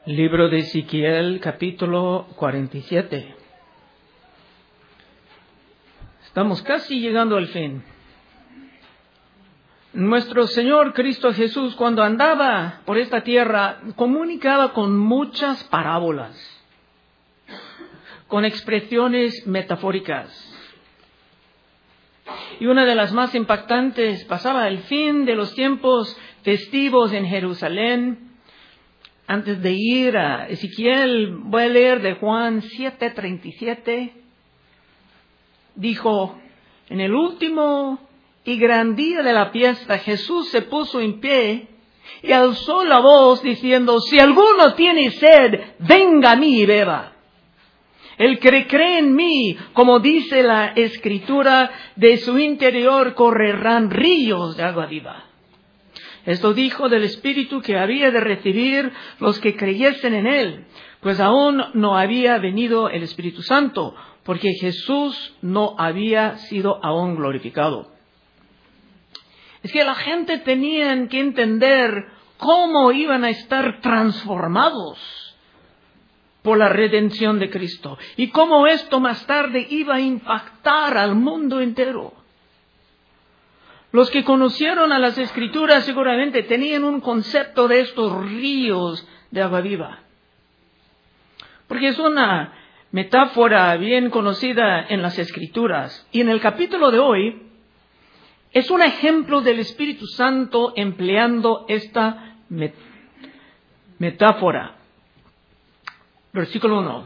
Libro de Ezequiel, capítulo 47. Estamos casi llegando al fin. Nuestro Señor Cristo Jesús, cuando andaba por esta tierra, comunicaba con muchas parábolas, con expresiones metafóricas. Y una de las más impactantes pasaba el fin de los tiempos festivos en Jerusalén. Antes de ir a Ezequiel, voy a leer de Juan 7:37. Dijo: en el último y gran día de la fiesta, Jesús se puso en pie y alzó la voz diciendo: si alguno tiene sed, venga a mí y beba. El que cree en mí, como dice la Escritura, de su interior correrán ríos de agua viva. Esto dijo del Espíritu que había de recibir los que creyesen en Él, pues aún no había venido el Espíritu Santo, porque Jesús no había sido aún glorificado. Es que la gente tenía que entender cómo iban a estar transformados por la redención de Cristo y cómo esto más tarde iba a impactar al mundo entero. Los que conocieron a las Escrituras seguramente tenían un concepto de estos ríos de agua viva. Porque es una metáfora bien conocida en las Escrituras. Y en el capítulo de hoy es un ejemplo del Espíritu Santo empleando esta metáfora. Versículo 1.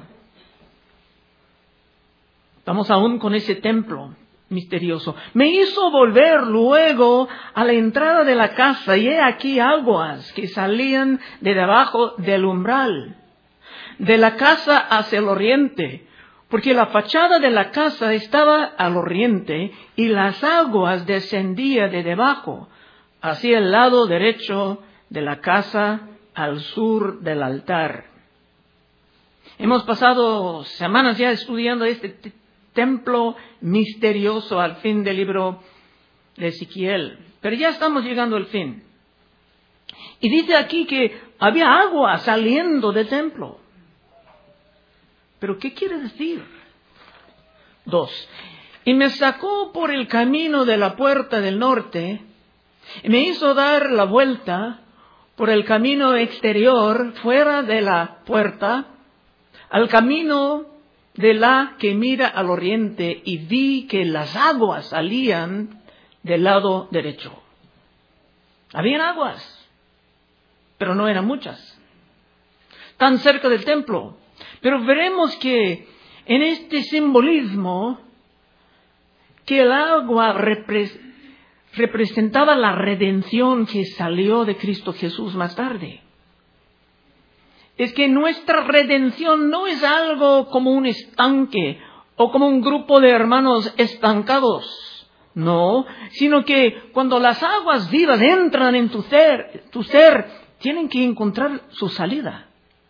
Estamos aún con ese templo misterioso. Me hizo volver luego a la entrada de la casa, y he aquí aguas que salían de debajo del umbral de la casa hacia el oriente, porque la fachada de la casa estaba al oriente y las aguas descendían de debajo hacia el lado derecho de la casa al sur del altar. Hemos pasado semanas ya estudiando este templo misterioso al fin del libro de Ezequiel. Pero ya estamos llegando al fin. Y dice aquí que había agua saliendo del templo. ¿Pero qué quiere decir? 2. Y me sacó por el camino de la puerta del norte y me hizo dar la vuelta por el camino exterior fuera de la puerta al camino de la que mira al oriente, y vi que las aguas salían del lado derecho. Habían aguas, pero no eran muchas, tan cerca del templo. Pero veremos que en este simbolismo, que el agua representaba la redención que salió de Cristo Jesús más tarde. Es que nuestra redención no es algo como un estanque o como un grupo de hermanos estancados. No, sino que cuando las aguas vivas entran en tu ser tienen que encontrar su salida.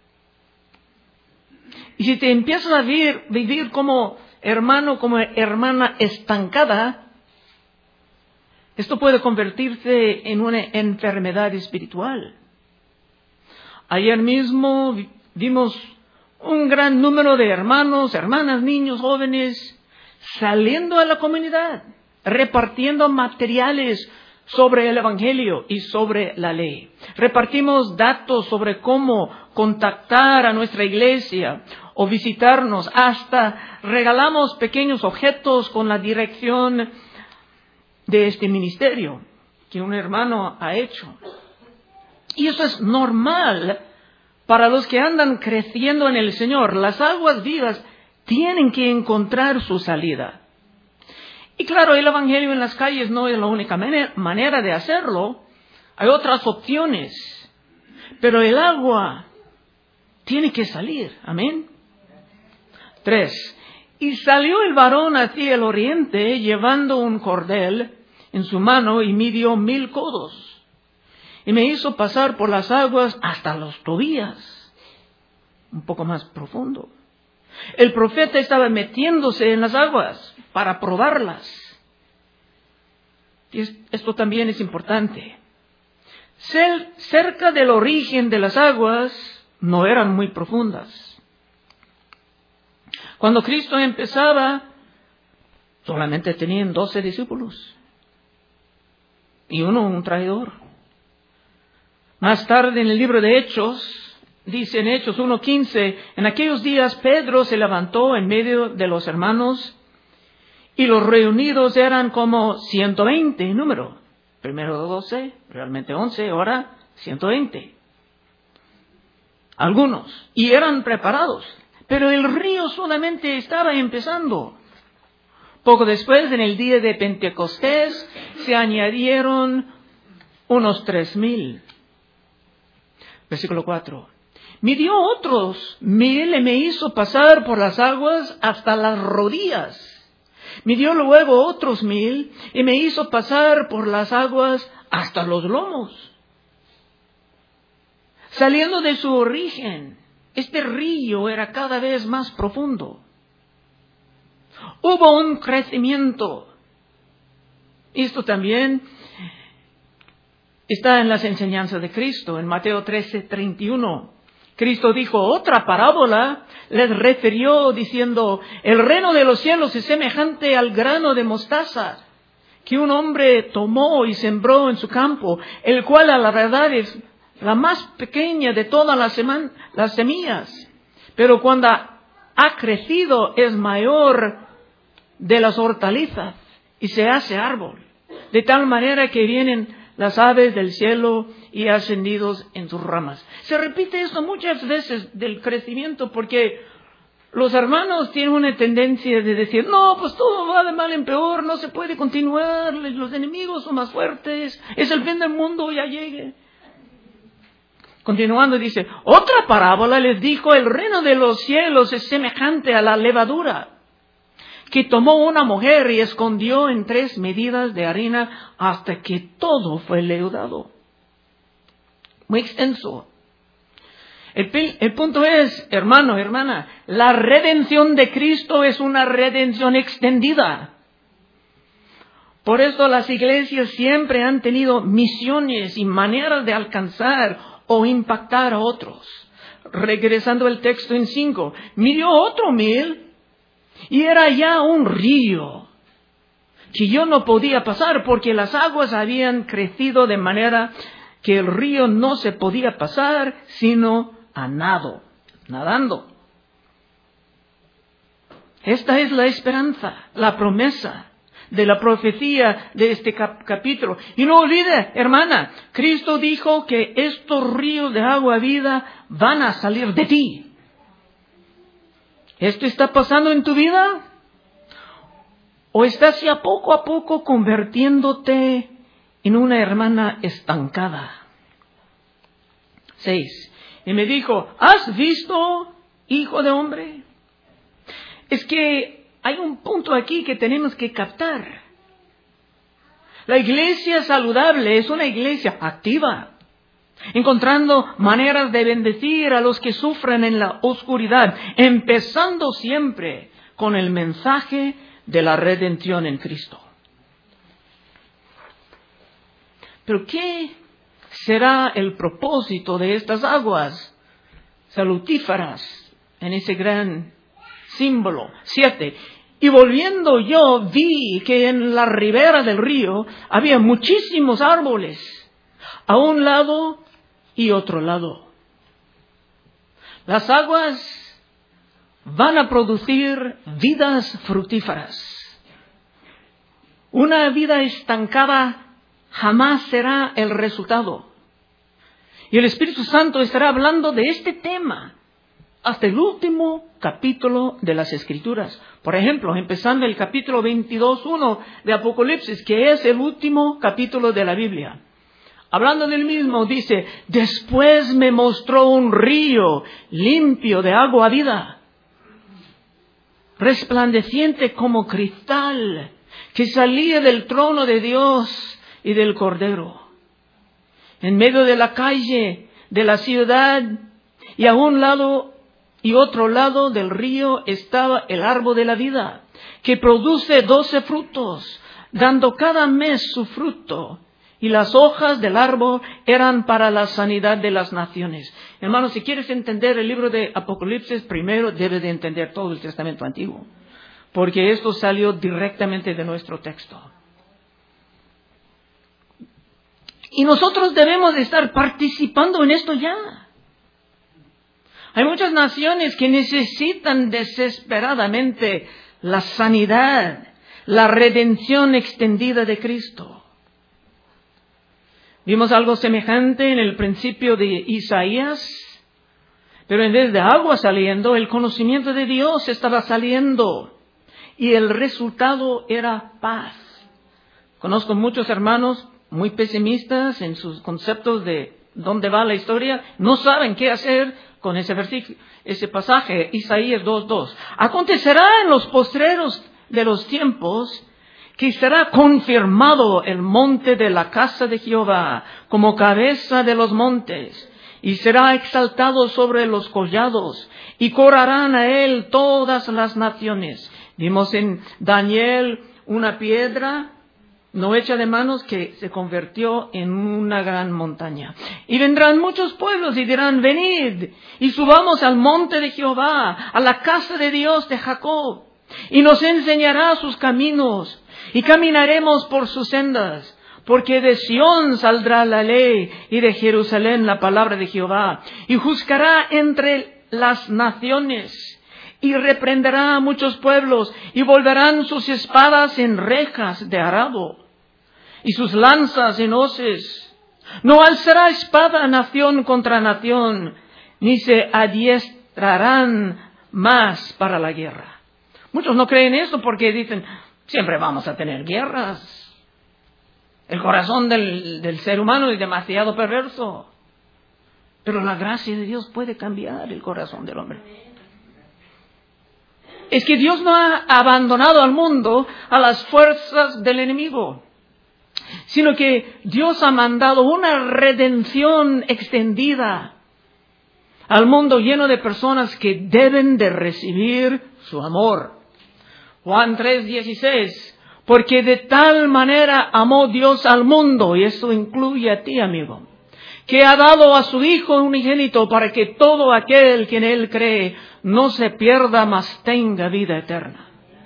Y si te empiezas a vivir como hermano, como hermana estancada, esto puede convertirse en una enfermedad espiritual. Ayer mismo vimos un gran número de hermanos, hermanas, niños, jóvenes saliendo a la comunidad, repartiendo materiales sobre el Evangelio y sobre la ley. Repartimos datos sobre cómo contactar a nuestra iglesia o visitarnos. Hasta regalamos pequeños objetos con la dirección de este ministerio que un hermano ha hecho. Y eso es normal para los que andan creciendo en el Señor. Las aguas vivas tienen que encontrar su salida. Y claro, el Evangelio en las calles no es la única manera de hacerlo. Hay otras opciones. Pero el agua tiene que salir. Amén. 3. Y salió el varón hacia el oriente llevando un cordel en su mano y midió 1000 codos. Y me hizo pasar por las aguas hasta los tobillas, un poco más profundo. El profeta estaba metiéndose en las aguas para probarlas. Y esto también es importante. Cerca del origen de las aguas no eran muy profundas. Cuando Cristo empezaba, solamente tenían 12 discípulos y uno un traidor. Más tarde en el libro de Hechos, dice en Hechos 1:15, en aquellos días Pedro se levantó en medio de los hermanos y los reunidos eran como 120 en número. Primero 12, realmente 11, ahora 120. Algunos, y eran preparados, pero el río solamente estaba empezando. Poco después, en el día de Pentecostés, se añadieron unos 3,000. Versículo 4. Midió otros 1,000 y me hizo pasar por las aguas hasta las rodillas. Midió luego otros 1,000 y me hizo pasar por las aguas hasta los lomos. Saliendo de su origen, este río era cada vez más profundo. Hubo un crecimiento. Esto también está en las enseñanzas de Cristo. En Mateo 13:31, Cristo dijo otra parábola, les refirió diciendo, el reino de los cielos es semejante al grano de mostaza que un hombre tomó y sembró en su campo, el cual a la verdad es la más pequeña de todas las semillas, pero cuando ha crecido es mayor de las hortalizas y se hace árbol, de tal manera que vienen las aves del cielo y ascendidos en sus ramas. Se repite esto muchas veces del crecimiento porque los hermanos tienen una tendencia de decir, no, pues todo va de mal en peor, no se puede continuar, los enemigos son más fuertes, es el fin del mundo, ya llegue. Continuando dice, otra parábola les dijo, el reino de los cielos es semejante a la levadura, que tomó una mujer y escondió en 3 medidas de harina hasta que todo fue leudado. Muy extenso. El punto es, hermano, hermana, la redención de Cristo es una redención extendida. Por eso las iglesias siempre han tenido misiones y maneras de alcanzar o impactar a otros. Regresando al texto en 5, midió otro 1,000 y era ya un río que yo no podía pasar porque las aguas habían crecido de manera que el río no se podía pasar sino a nadando. Esta es la esperanza, la promesa de la profecía de este capítulo. Y no olvide, hermana, Cristo dijo que estos ríos de agua vida van a salir de ti. ¿Esto está pasando en tu vida? ¿O estás ya poco a poco convirtiéndote en una hermana estancada? 6. Y me dijo, ¿has visto, hijo de hombre? Es que hay un punto aquí que tenemos que captar. La iglesia saludable es una iglesia activa, encontrando maneras de bendecir a los que sufren en la oscuridad, empezando siempre con el mensaje de la redención en Cristo. Pero ¿qué será el propósito de estas aguas salutíferas en ese gran símbolo? 7. Y volviendo yo vi que en la ribera del río había muchísimos árboles, a un lado y otro lado. Las aguas van a producir vidas fructíferas. Una vida estancada jamás será el resultado. Y el Espíritu Santo estará hablando de este tema hasta el último capítulo de las Escrituras. Por ejemplo, empezando el capítulo 22:1 de Apocalipsis, que es el último capítulo de la Biblia. Hablando del mismo, dice, después me mostró un río limpio de agua vida, resplandeciente como cristal, que salía del trono de Dios y del Cordero. En medio de la calle de la ciudad y a un lado y otro lado del río estaba el árbol de la vida, que produce 12 frutos, dando cada mes su fruto, y las hojas del árbol eran para la sanidad de las naciones. Hermanos, si quieres entender el libro de Apocalipsis, primero debes de entender todo el Testamento Antiguo, porque esto salió directamente de nuestro texto. Y nosotros debemos de estar participando en esto ya. Hay muchas naciones que necesitan desesperadamente la sanidad, la redención extendida de Cristo. Vimos algo semejante en el principio de Isaías, pero en vez de agua saliendo, el conocimiento de Dios estaba saliendo y el resultado era paz. Conozco muchos hermanos muy pesimistas en sus conceptos de dónde va la historia, no saben qué hacer con ese versículo, ese pasaje, Isaías 2:2. Acontecerá en los postreros de los tiempos que será confirmado el monte de la casa de Jehová como cabeza de los montes, y será exaltado sobre los collados, y correrán a él todas las naciones. Vimos en Daniel una piedra no hecha de manos que se convirtió en una gran montaña. Y vendrán muchos pueblos y dirán, venid y subamos al monte de Jehová, a la casa de Dios de Jacob, y nos enseñará sus caminos, y caminaremos por sus sendas, porque de Sión saldrá la ley, y de Jerusalén la palabra de Jehová, y juzgará entre las naciones, y reprenderá a muchos pueblos, y volverán sus espadas en rejas de arado, y sus lanzas en hoces. No alzará espada nación contra nación, ni se adiestrarán más para la guerra. Muchos no creen esto porque dicen, siempre vamos a tener guerras. El corazón del ser humano es demasiado perverso. Pero la gracia de Dios puede cambiar el corazón del hombre. Es que Dios no ha abandonado al mundo a las fuerzas del enemigo, sino que Dios ha mandado una redención extendida al mundo lleno de personas que deben de recibir su amor. Juan 3:16, porque de tal manera amó Dios al mundo, y eso incluye a ti, amigo, que ha dado a su Hijo unigénito para que todo aquel que en Él cree no se pierda, mas tenga vida eterna.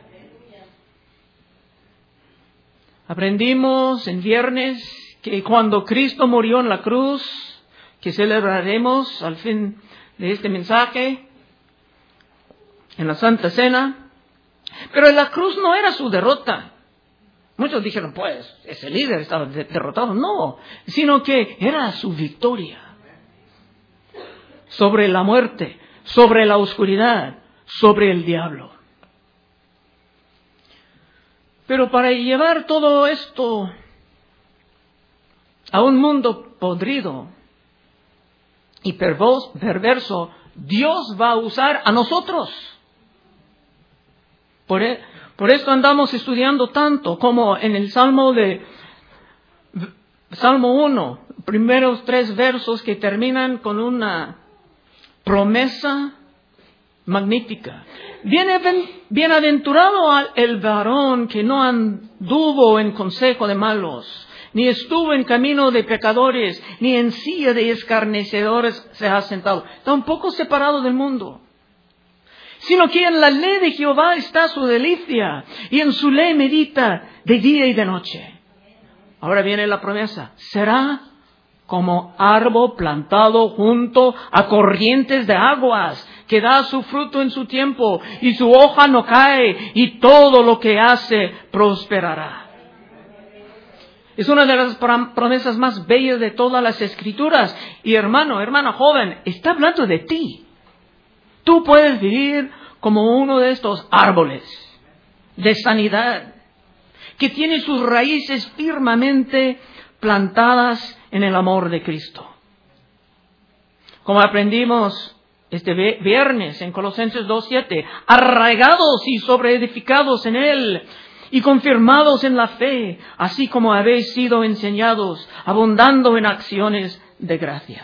Aprendimos en viernes que cuando Cristo murió en la cruz, que celebraremos al fin de este mensaje, en la Santa Cena, pero la cruz no era su derrota. Muchos dijeron, pues, ese líder estaba derrotado. No, sino que era su victoria sobre la muerte, sobre la oscuridad, sobre el diablo. Pero para llevar todo esto a un mundo podrido y perverso, Dios va a usar a nosotros. Por esto andamos estudiando tanto como en el Salmo 1, primeros 3 versos que terminan con una promesa magnífica. Bienaventurado el varón que no anduvo en consejo de malos, ni estuvo en camino de pecadores, ni en silla de escarnecedores se ha sentado, tampoco separado del mundo, sino que en la ley de Jehová está su delicia, y en su ley medita de día y de noche. Ahora viene la promesa, será como árbol plantado junto a corrientes de aguas, que da su fruto en su tiempo, y su hoja no cae, y todo lo que hace prosperará. Es una de las promesas más bellas de todas las Escrituras. Y hermana joven, está hablando de ti. Tú puedes vivir como uno de estos árboles de sanidad, que tiene sus raíces firmemente plantadas en el amor de Cristo. Como aprendimos este viernes en Colosenses 2:7, arraigados y sobreedificados en Él y confirmados en la fe, así como habéis sido enseñados, abundando en acciones de gracias.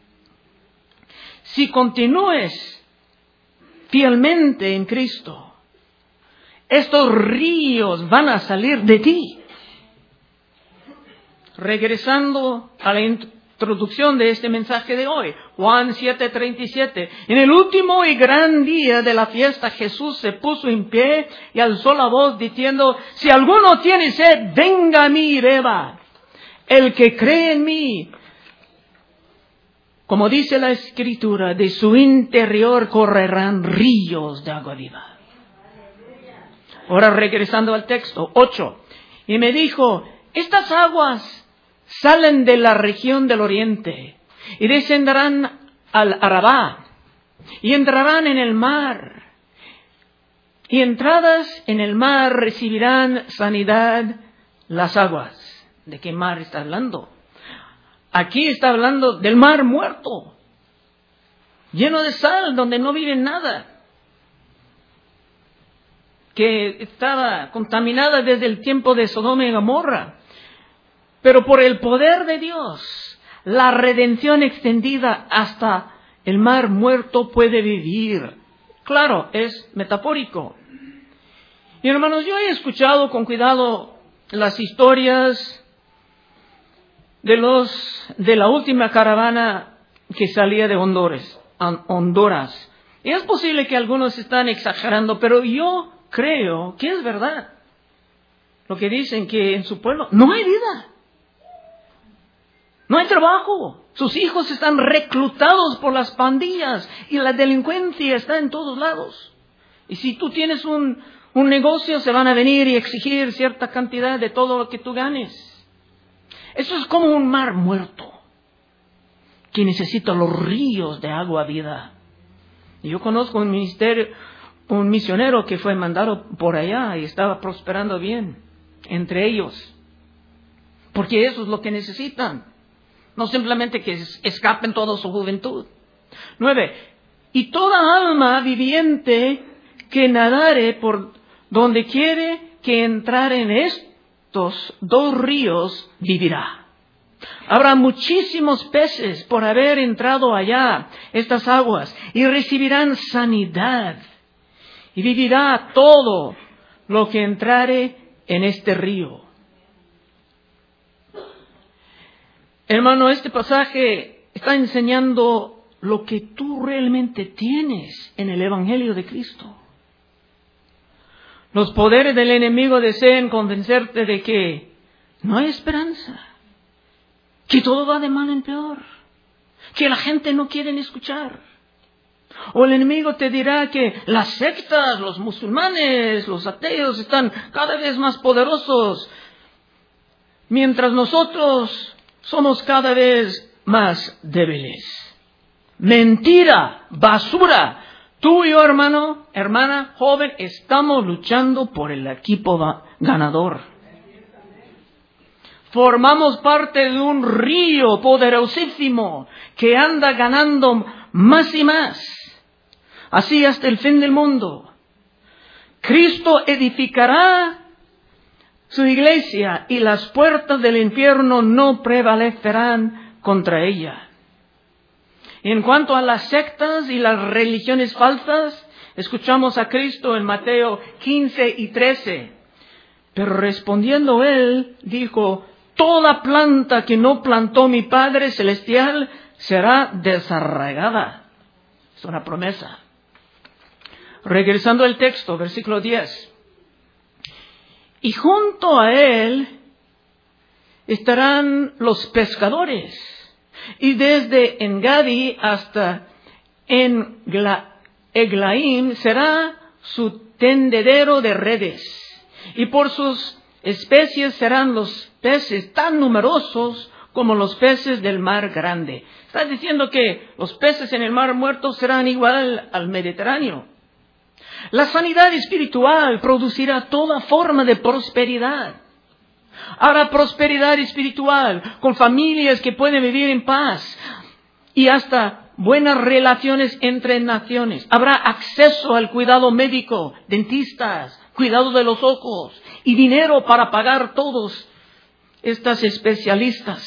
Si continúes fielmente en Cristo, estos ríos van a salir de ti. regresando a la introducción de este mensaje de hoy, Juan 7:37. En el último y gran día de la fiesta, Jesús se puso en pie y alzó la voz diciendo: si alguno tiene sed, venga a mí y beba. El que cree en mí, como dice la Escritura, de su interior correrán ríos de agua viva. Ahora regresando al texto, 8. Y me dijo: estas aguas salen de la región del oriente y descenderán al Arabá y entrarán en el mar. Y entradas en el mar recibirán sanidad las aguas. ¿De qué mar está hablando? Aquí está hablando del mar muerto, lleno de sal, donde no vive nada, que estaba contaminada desde el tiempo de Sodoma y Gomorra. Pero por el poder de Dios, la redención extendida hasta el mar muerto puede vivir. Claro, es metafórico. Y hermanos, yo he escuchado con cuidado las historias de la última caravana que salía de Honduras. Y es posible que algunos están exagerando, pero yo creo que es verdad lo que dicen, que en su pueblo no hay vida, no hay trabajo, sus hijos están reclutados por las pandillas y la delincuencia está en todos lados. Y si tú tienes un negocio, se van a venir y exigir cierta cantidad de todo lo que tú ganes. Eso es como un mar muerto que necesita los ríos de agua vida. Y yo conozco un misionero que fue mandado por allá y estaba prosperando bien entre ellos, porque eso es lo que necesitan, no simplemente que escapen toda su juventud. 9. Y toda alma viviente que nadare por donde quiere que entrar en estos dos ríos vivirá. Habrá muchísimos peces por haber entrado allá, estas aguas, y recibirán sanidad. Y vivirá todo lo que entrare en este río. Hermano, este pasaje está enseñando lo que tú realmente tienes en el Evangelio de Cristo. Los poderes del enemigo desean convencerte de que no hay esperanza, que todo va de mal en peor, que la gente no quiere escuchar. O el enemigo te dirá que las sectas, los musulmanes, los ateos están cada vez más poderosos, mientras nosotros somos cada vez más débiles. Mentira, basura. Tú y yo, hermano, hermana, joven, estamos luchando por el equipo ganador. Formamos parte de un río poderosísimo que anda ganando más y más, así hasta el fin del mundo. Cristo edificará su iglesia y las puertas del infierno no prevalecerán contra ella. En cuanto a las sectas y las religiones falsas, escuchamos a Cristo en Mateo 15 y 13. Pero respondiendo él, dijo: toda planta que no plantó mi Padre Celestial será desarraigada. Es una promesa. Regresando al texto, versículo 10. Y junto a él estarán los pescadores. Y desde Engadi hasta Eglaim será su tendedero de redes. Y por sus especies serán los peces tan numerosos como los peces del mar grande. Está diciendo que los peces en el mar muerto serán igual al Mediterráneo. La sanidad espiritual producirá toda forma de prosperidad. Habrá prosperidad espiritual con familias que pueden vivir en paz y hasta buenas relaciones entre naciones. Habrá acceso al cuidado médico, dentistas, cuidado de los ojos y dinero para pagar todos estos especialistas.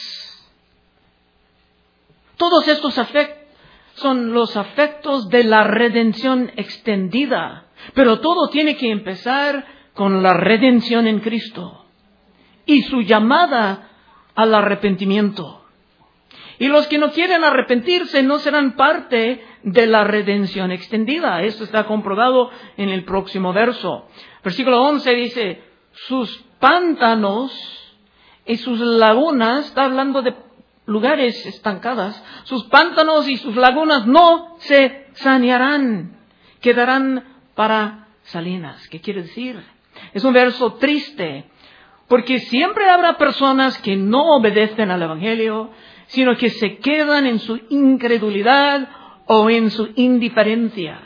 Todos estos son los afectos de la redención extendida, pero todo tiene que empezar con la redención en Cristo y su llamada al arrepentimiento. Y los que no quieren arrepentirse no serán parte de la redención extendida. Esto está comprobado en el próximo verso. Versículo 11 dice, sus pantanos y sus lagunas, está hablando de lugares estancadas, sus pantanos y sus lagunas no se sanearán, quedarán para salinas. ¿Qué quiere decir? Es un verso triste, porque siempre habrá personas que no obedecen al Evangelio, sino que se quedan en su incredulidad o en su indiferencia.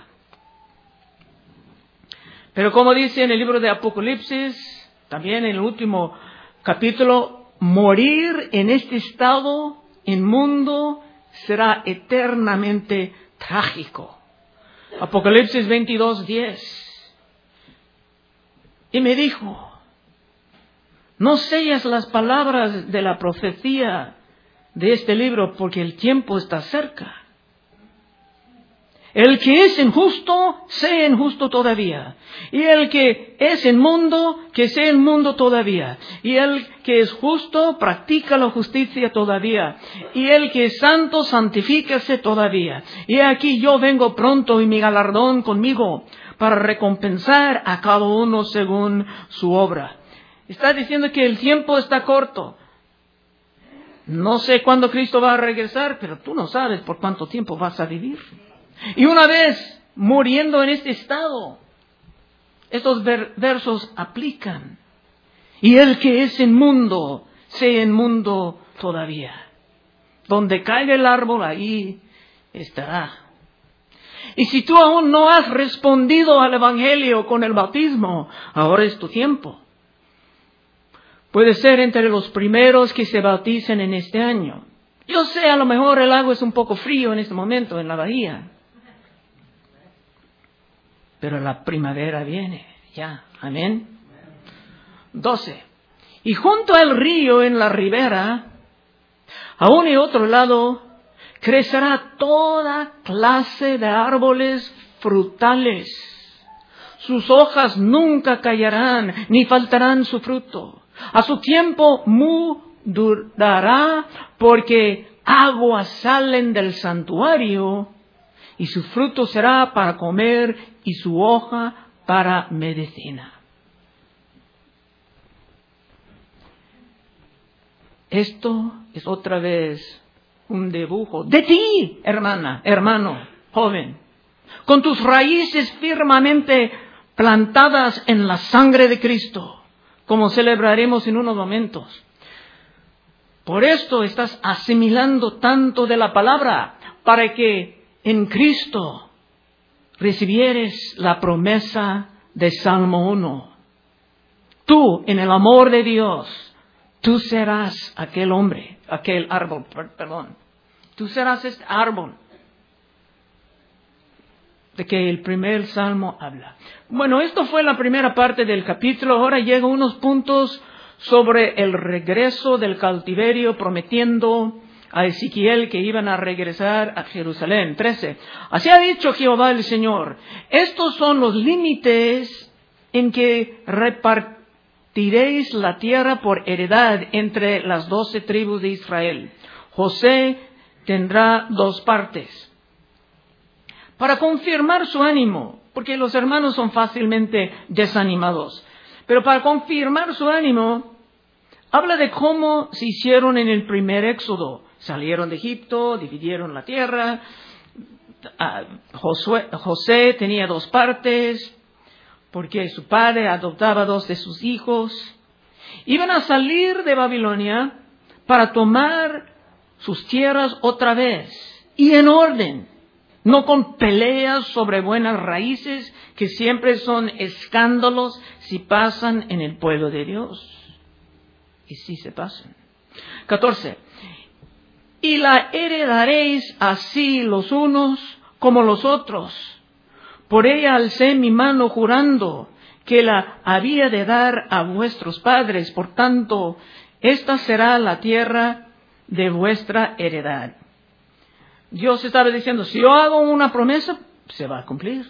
Pero como dice en el libro de Apocalipsis, también en el último capítulo, morir en este estado inmundo será eternamente trágico. Apocalipsis 22:10. Y me dijo, no sellas las palabras de la profecía de este libro, porque el tiempo está cerca. El que es injusto, sea injusto todavía. Y el que es inmundo, que sea inmundo todavía. Y el que es justo, practica la justicia todavía. Y el que es santo, santifíquese todavía. Y aquí yo vengo pronto y mi galardón conmigo, para recompensar a cada uno según su obra. Está diciendo que el tiempo está corto. No sé cuándo Cristo va a regresar, pero tú no sabes por cuánto tiempo vas a vivir. Y una vez muriendo en este estado, estos versos aplican. Y el que es inmundo, sea inmundo todavía. Donde caiga el árbol, ahí estará. Y si tú aún no has respondido al Evangelio con el bautismo, ahora es tu tiempo. Puede ser entre los primeros que se bauticen en este año. Yo sé, a lo mejor el agua es un poco frío en este momento en la bahía. Pero la primavera viene, ya. Amén. 12. Y junto al río en la ribera, a un y otro lado, crecerá toda clase de árboles frutales. Sus hojas nunca caerán, ni faltarán su fruto. A su tiempo durará, porque aguas salen del santuario, y su fruto será para comer, y su hoja para medicina. Esto es otra vez un dibujo de ti, hermana, hermano, joven, con tus raíces firmemente plantadas en la sangre de Cristo, como celebraremos en unos momentos. Por esto estás asimilando tanto de la palabra, para que en Cristo recibieres la promesa de Salmo 1. Tú, en el amor de Dios, tú serás aquel hombre, aquel árbol, perdón. Tú serás este árbol de que el primer salmo habla. Bueno, esto fue la primera parte del capítulo. Ahora llegan unos puntos sobre el regreso del cautiverio, prometiendo a Ezequiel que iban a regresar a Jerusalén. 13. Así ha dicho Jehová el Señor: estos son los límites en que repartiréis la tierra por heredad entre las 12 tribus de Israel. José tendrá 2 partes. Para confirmar su ánimo, porque los hermanos son fácilmente desanimados, pero para confirmar su ánimo, habla de cómo se hicieron en el primer éxodo. Salieron de Egipto, dividieron la tierra. José tenía 2 partes, porque su padre adoptaba 2 de sus hijos. Iban a salir de Babilonia para tomar sus tierras otra vez, y en orden, no con peleas sobre buenas raíces, que siempre son escándalos si pasan en el pueblo de Dios. Y sí se pasan. 14. Y la heredaréis así los unos como los otros. Por ella alcé mi mano jurando que la había de dar a vuestros padres. Por tanto, esta será la tierra de vuestra heredad. Dios estaba diciendo, si yo hago una promesa, se va a cumplir.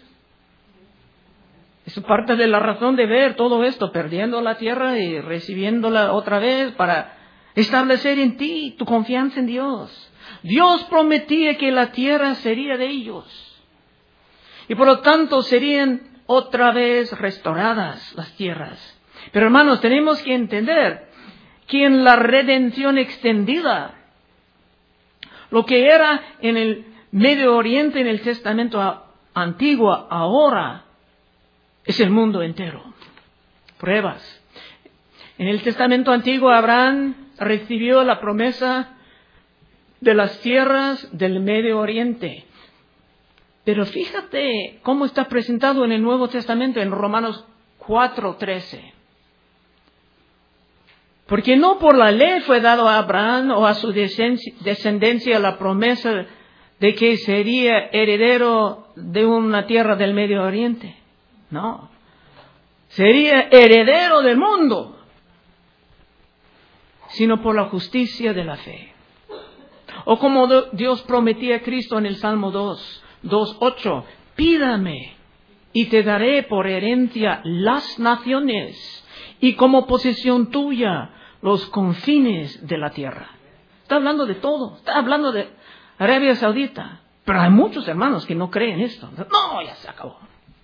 Es parte de la razón de ver todo esto, perdiendo la tierra y recibiéndola otra vez para establecer en ti tu confianza en Dios. Dios prometía que la tierra sería de ellos. Y por lo tanto serían otra vez restauradas las tierras. Pero hermanos, tenemos que entender que en la redención extendida, lo que era en el Medio Oriente, en el Testamento Antiguo, ahora es el mundo entero. Pruebas. En el Testamento Antiguo, Abraham recibió la promesa de las tierras del Medio Oriente. Pero fíjate cómo está presentado en el Nuevo Testamento, en Romanos 4:13. Porque no por la ley fue dado a Abraham o a su descendencia la promesa de que sería heredero de una tierra del Medio Oriente. No. Sería heredero del mundo, sino por la justicia de la fe. O como Dios prometía a Cristo en el Salmo 2:8, pídame y te daré por herencia las naciones y como posesión tuya los confines de la tierra. Está hablando de todo, está hablando de Arabia Saudita. Pero hay muchos hermanos que no creen esto. No, ya se acabó.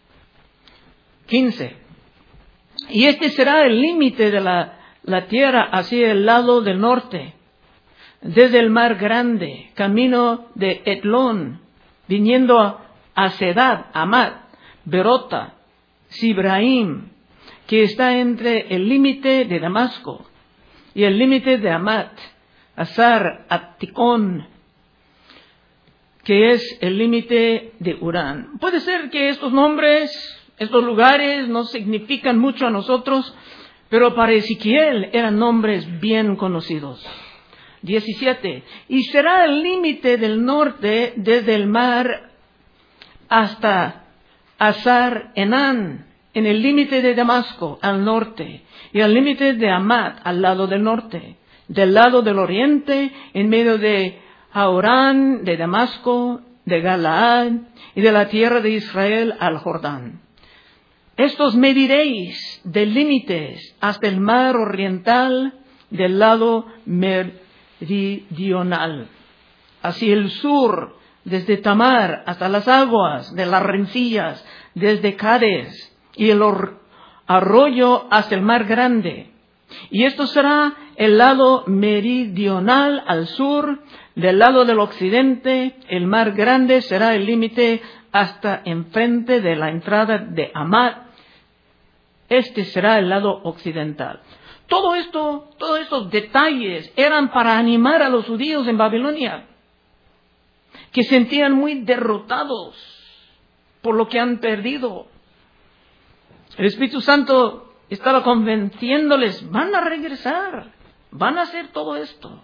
15. Y este será el límite de la tierra hacia el lado del norte, desde el mar grande, camino de Etlón, viniendo a Sedad, Amat, Berota, Sibraim, que está entre el límite de Damasco y el límite de Amat, Azar, Aticón, que es el límite de Urán. Puede ser que estos nombres, estos lugares no significan mucho a nosotros, pero para Ezequiel eran nombres bien conocidos. 17. Y será el límite del norte desde el mar hasta Azar Enán, en el límite de Damasco al norte, y al límite de Amat al lado del norte, del lado del oriente, en medio de Haurán, de Damasco, de Galaad y de la tierra de Israel al Jordán. Estos mediréis de límites hasta el mar oriental del lado meridional, hacia el sur, desde Tamar hasta las aguas de las rencillas, desde Cades y el arroyo hasta el mar grande. Y esto será el lado meridional al sur. Del lado del occidente, el mar grande será el límite hasta enfrente de la entrada de Amat. Este será el lado occidental. Todos estos detalles eran para animar a los judíos en Babilonia, que sentían muy derrotados por lo que han perdido. El Espíritu Santo estaba convenciéndoles, van a regresar, van a hacer todo esto.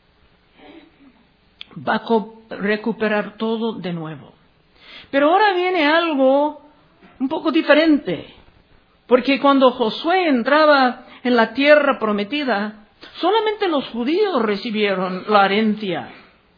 Va a recuperar todo de nuevo. Pero ahora viene algo un poco diferente. Porque cuando Josué entraba en la tierra prometida, solamente los judíos recibieron la herencia.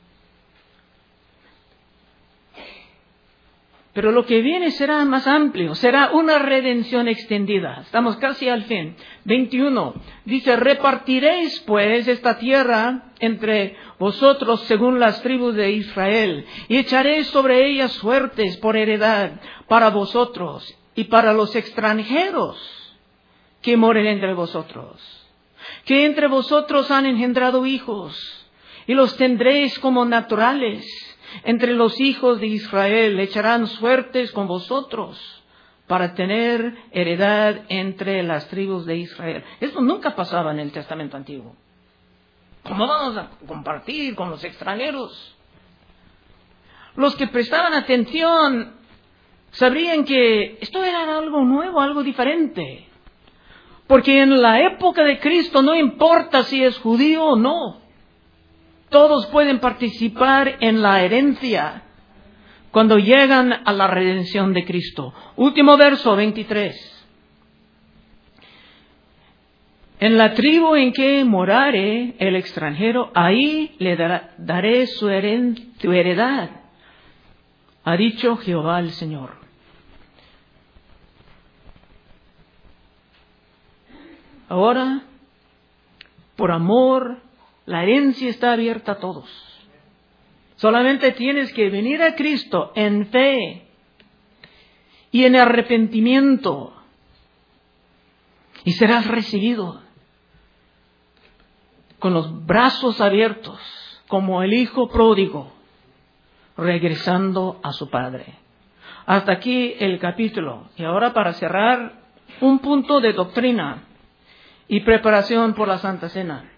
Pero lo que viene será más amplio, será una redención extendida. Estamos casi al fin. 21. Dice, repartiréis pues esta tierra entre vosotros según las tribus de Israel, y echaréis sobre ellas suertes por heredad para vosotros y para los extranjeros que moren entre vosotros, que entre vosotros han engendrado hijos, y los tendréis como naturales. Entre los hijos de Israel echarán suertes con vosotros para tener heredad entre las tribus de Israel. Esto nunca pasaba en el Testamento Antiguo. ¿Cómo vamos a compartir con los extranjeros? Los que prestaban atención sabrían que esto era algo nuevo, algo diferente. Porque en la época de Cristo no importa si es judío o no. Todos pueden participar en la herencia cuando llegan a la redención de Cristo. Último verso, 23. En la tribu en que morare el extranjero, ahí le daré su heredad, ha dicho Jehová el Señor. Ahora, por amor La herencia está abierta a todos. Solamente tienes que venir a Cristo en fe y en arrepentimiento, y serás recibido con los brazos abiertos, como el hijo pródigo, regresando a su padre. Hasta aquí el capítulo. Y ahora, para cerrar, un punto de doctrina y preparación por la Santa Cena.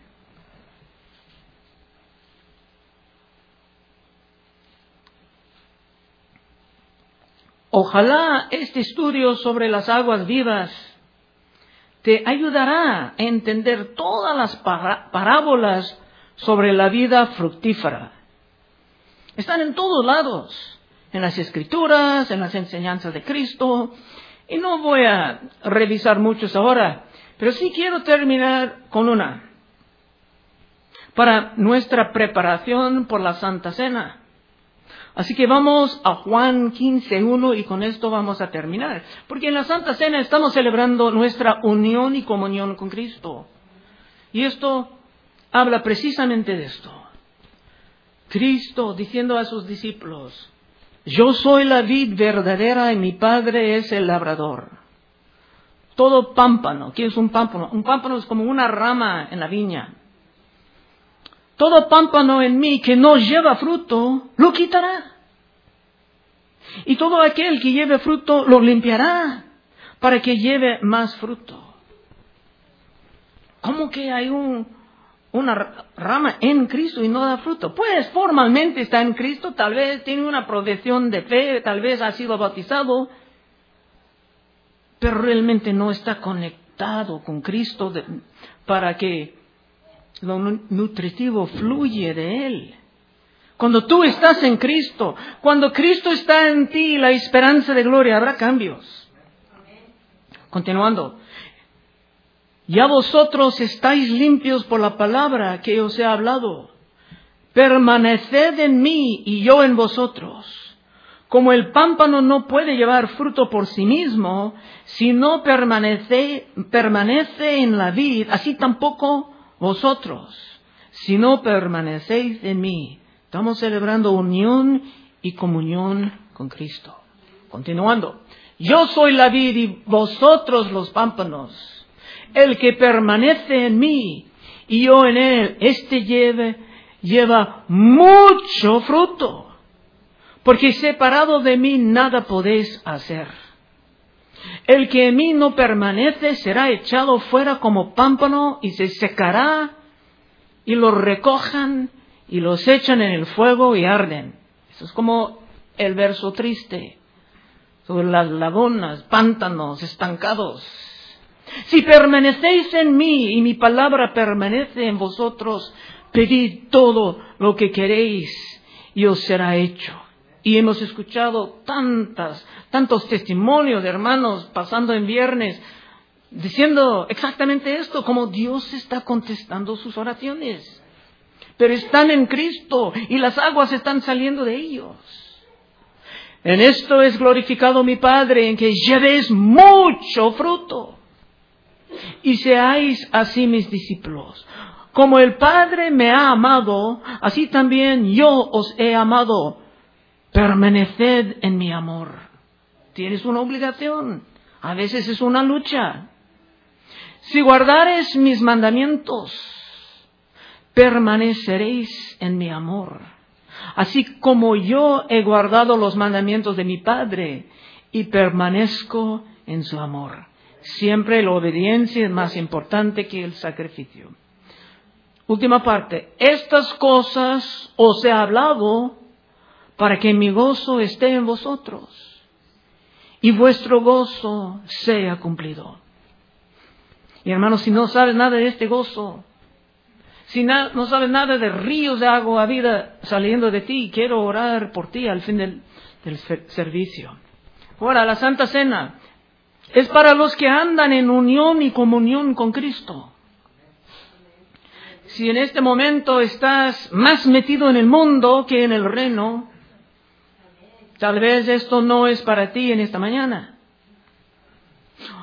Ojalá este estudio sobre las aguas vivas te ayudará a entender todas las parábolas sobre la vida fructífera. Están en todos lados, en las Escrituras, en las enseñanzas de Cristo, y no voy a revisar muchos ahora, pero sí quiero terminar con una, para nuestra preparación por la Santa Cena. Así que vamos a Juan 15:1 y con esto vamos a terminar. Porque en la Santa Cena estamos celebrando nuestra unión y comunión con Cristo. Y esto habla precisamente de esto. Cristo diciendo a sus discípulos: yo soy la vid verdadera y mi Padre es el labrador. Todo pámpano, ¿qué es un pámpano? Un pámpano es como una rama en la viña. Todo pámpano en mí que no lleva fruto, lo quitará. Y todo aquel que lleve fruto, lo limpiará, para que lleve más fruto. ¿Cómo que hay una rama en Cristo y no da fruto? Pues formalmente está en Cristo, tal vez tiene una profesión de fe, tal vez ha sido bautizado, pero realmente no está conectado con Cristo para que lo nutritivo fluye de Él. Cuando tú estás en Cristo, cuando Cristo está en ti, la esperanza de gloria, habrá cambios. Continuando. Ya vosotros estáis limpios por la palabra que os he hablado. Permaneced en mí y yo en vosotros. Como el pámpano no puede llevar fruto por sí mismo, si no permanece en la vid, así tampoco vosotros, si no permanecéis en mí. Estamos celebrando unión y comunión con Cristo. Continuando. Yo soy la vid y vosotros los pámpanos. El que permanece en mí y yo en él, este lleva mucho fruto. Porque separado de mí nada podéis hacer. El que en mí no permanece será echado fuera como pámpano y se secará, y los recojan y los echan en el fuego y arden. Eso es como el verso triste sobre las lagunas, pantanos estancados. Si permanecéis en mí y mi palabra permanece en vosotros, pedid todo lo que queréis y os será hecho. Y hemos escuchado tantos testimonios de hermanos pasando en viernes diciendo exactamente esto, como Dios está contestando sus oraciones. Pero están en Cristo y las aguas están saliendo de ellos. En esto es glorificado mi Padre, en que llevéis mucho fruto y seáis así mis discípulos. Como el Padre me ha amado, así también yo os he amado. Permaneced en mi amor. Tienes una obligación. A veces es una lucha. Si guardares mis mandamientos, permaneceréis en mi amor. Así como yo he guardado los mandamientos de mi Padre y permanezco en su amor. Siempre la obediencia es más importante que el sacrificio. Última parte. Estas cosas os he hablado para que mi gozo esté en vosotros y vuestro gozo sea cumplido. Y hermanos, si no sabes nada de este gozo, si no sabes nada de ríos de agua vida saliendo de ti, quiero orar por ti al fin del servicio. Ahora, la Santa Cena es para los que andan en unión y comunión con Cristo. Si en este momento estás más metido en el mundo que en el reino, tal vez esto no es para ti en esta mañana.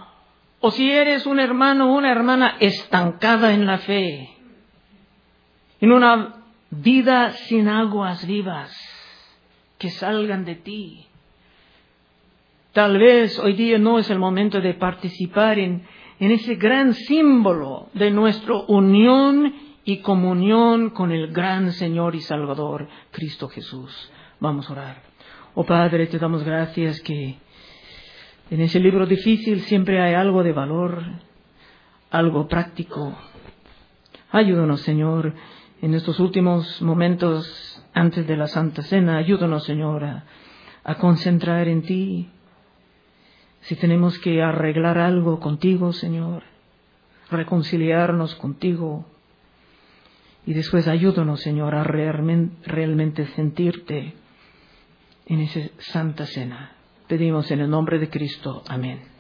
O si eres un hermano o una hermana estancada en la fe en una vida sin aguas vivas que salgan de ti. Tal vez hoy día no es el momento de participar en ese gran símbolo de nuestra unión y comunión con el gran Señor y Salvador, Cristo Jesús. Vamos a orar. Oh Padre, te damos gracias que en ese libro difícil siempre hay algo de valor, algo práctico. Ayúdanos, Señor, en estos últimos momentos antes de la Santa Cena. Ayúdanos, Señor, a concentrar en ti. Si tenemos que arreglar algo contigo, Señor, reconciliarnos contigo. Y después ayúdanos, Señor, a realmente sentirte en esa Santa Cena. Pedimos en el nombre de Cristo. Amén.